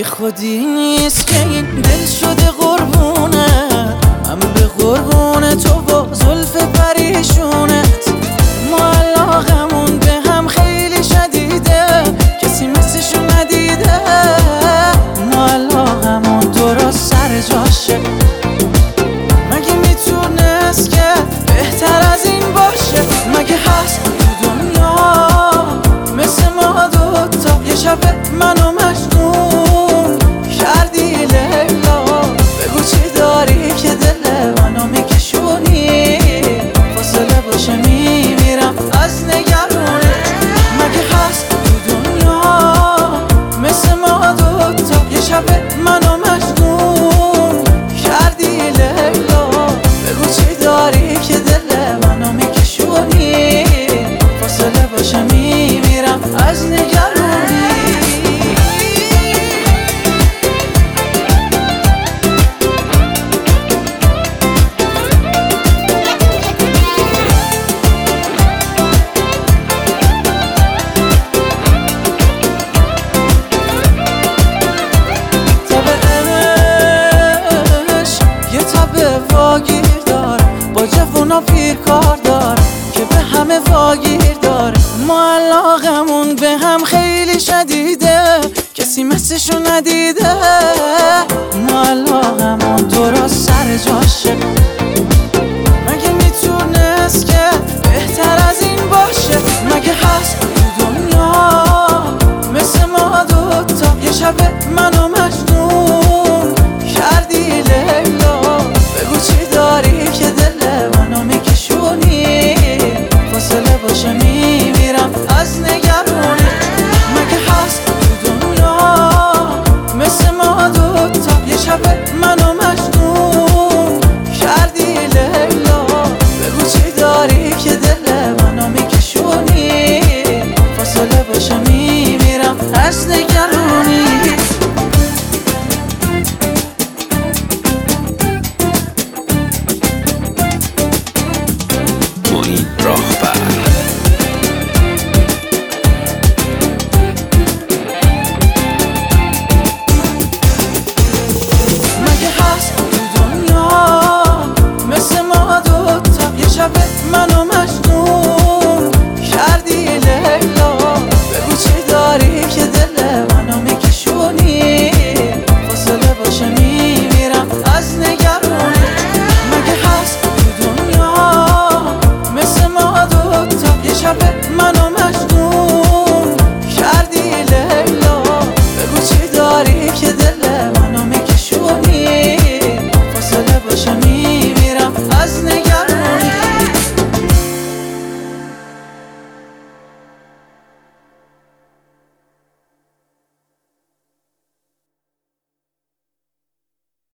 بی خودی نیست که این دل شده قربونه، من به قربون تو با زلف پریشونت. ما علاقمون به هم خیلی شدیده، کسی مثلشو ندیده. ما علاقمون درست سر جاشه، مگه میتونست که بهتر از این باشه؟ مگه هست تو دنیا مثل ما دوتا؟ یه شب منو مجنون کردی لیلا، بگو چی داری که دل منو میکشونی؟ فاصله باشه میمیرم از نگرونه. مگه هست تو دنیا مثل ما دوتا؟ یه شب منو مجنون کردی لیلا، بگو چی داری که دل منو میکشونی؟ فاصله باشه میمیرم از نگرونی. واگیر داره با جوونا پیر کار داره که به همه واگیر داره. ما علاقمون به هم خیلی شدیده، کسی مثلشو ندیده. ما علاقمون درست سر جاشه، مگه میتونست که بهتر از این باشه؟ مگه هست تو دنیا مثل ما دوتا؟ یه شب منو مجنون کردی لیلا، بگو چی داری که دل منو میکشونی؟ فاصله باشه میمیرم از نگرونی. مگه هست تو دنیا مثل ما دوتا؟ یه شب منو مجنون کردی لیلا، بگو چی داری که دل منو میکشونی؟ فاصله باشه میمیرم از نگرونی.